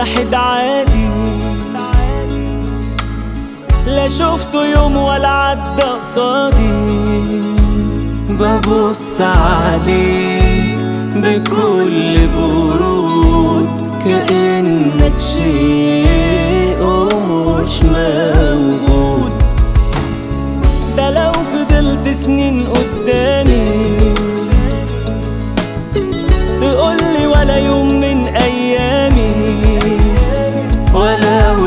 واحد عادي، لا شفته يوم ولا عدى قصادي. ببص عليك بكل برود كأنك شيء ومش موجود. ده لو فضلت سنين قدامي تقولي ولا يوم من أيامي، ولو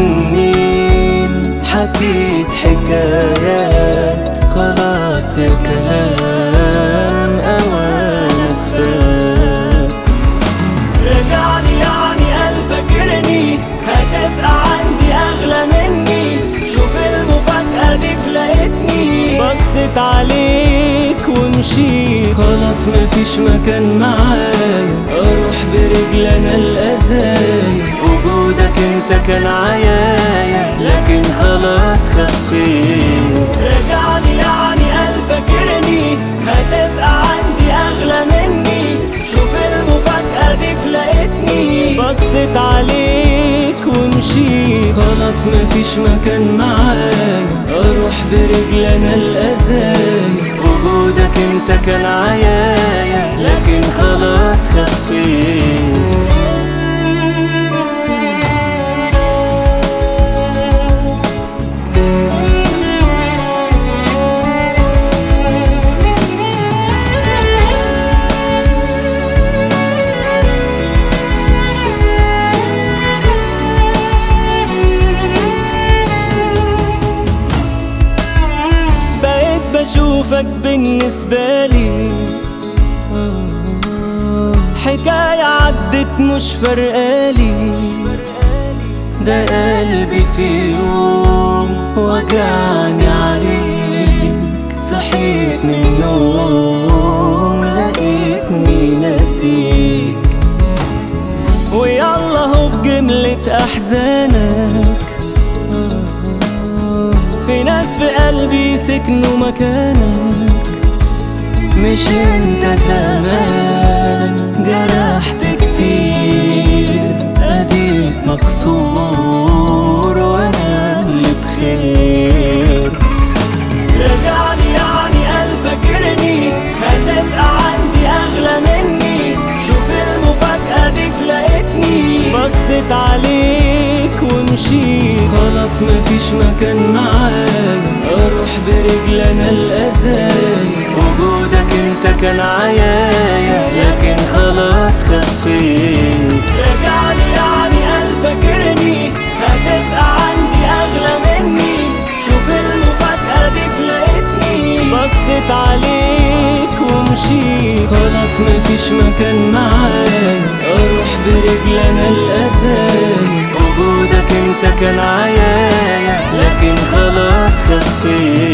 لسنين حكيت حكايات خلاص يا كلام أوانك فات. رجعني يعني قال فاكرني هتبقى عندي أغلى مني، شوف المفاجأة ديك لقيتني بصيت عليك ومشيت. خلاص مفيش مكان معايا اروح برجل انا الازاي، وجودك انت كان عيايا لكن خلاص خفيت. رجعني يعني قال فاكرني هتبقى عندي اغلى مني، شوف المفاجأة ديك لقيتني بصيت عليك ومشيت. خلاص مفيش مكان معايا اروح برجل انا الازاي، وجودك انت كان عيايا لكن خلاص خفيت. بشوفك بالنسبة لي حكاية عدت مش فرقالي. ده قلبي في يوم وجعني عليك، صحيت من النوم لقيتني ناسيك. ويلا هو بجملة أحزانك في ناس في قلبي سكنوا مكانك. مش انت زمان جرحت كتير اديك مكسور وانا اللي بخير. رجعني يعني قال فاكرني هتبقى عندي اغلى مني، شوف المفاجأة ديك لقيتني بصيت عليك ومشيت. خلاص مفيش مكان معايا اروح برجل انا الازاي، وجودك انت كان عيايا لكن خلاص خفيت. رجعني يعني قال فاكرني هتبقى عندي اغلى مني، شوف المفاجأة ديك لقيتني بصيت عليك ومشيت. خلاص مفيش مكان معايا اروح برجل انا الازاي، وجودك انت كان عيايا لكن خلاص خفيت.